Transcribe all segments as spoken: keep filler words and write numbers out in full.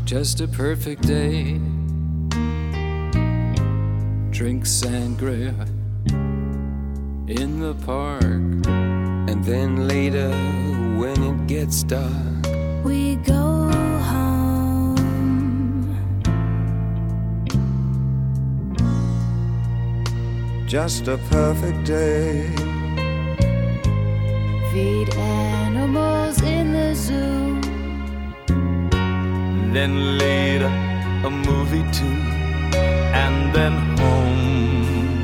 just a perfect day. Drink sangria in the park, and then later when it gets dark, we go home. Just a perfect day. Feed animals in the zoo, then later a movie too, and then home.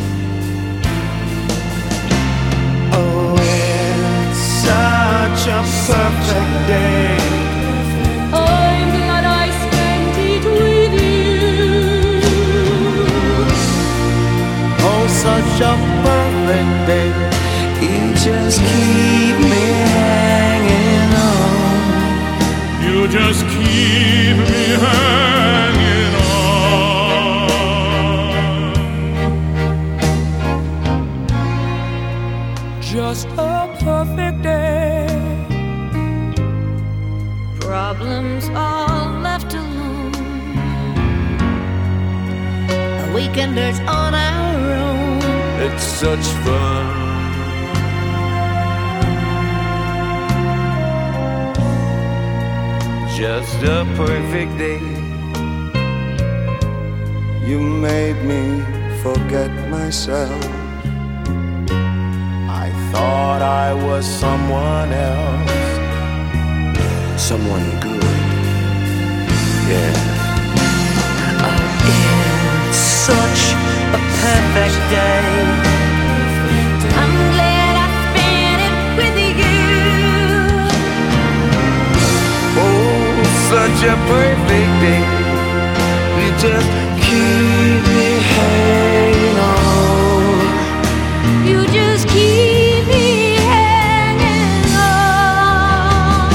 Oh, it's such a perfect day. I'm glad I spent it with you. Oh, such a perfect day. You just keep me hanging on. You just keep me hanging on. Just a perfect day. Problems all left alone. A weekenders on our own. It's such fun. Just a perfect day. You made me forget myself. I thought I was someone else, someone good. Yeah. Oh, it's such a perfect day. I'm glad I spent it with you. Oh, such a perfect day. You just keep me hanging on. You just keep me hanging on.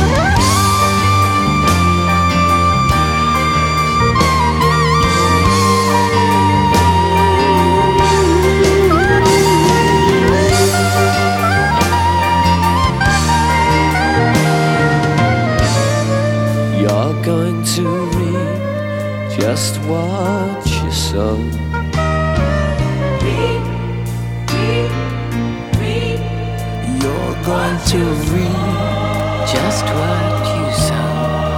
You're going to reap just what you sow. Reap, reap, reap. You're going to reap just what you sow.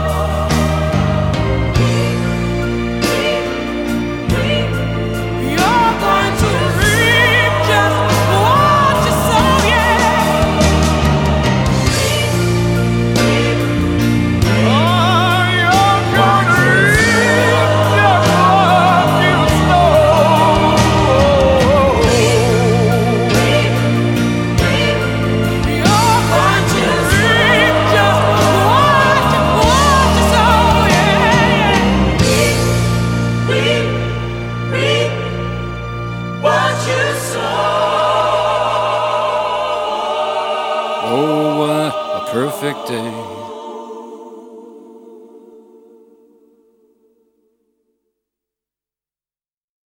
You're going to reap just what you sow, yeah. Oh, you're going to reap just what you sow. You're going to reap just what you, what you sow, yeah. Reap, reap, reap what you sow. oh, what a perfect day.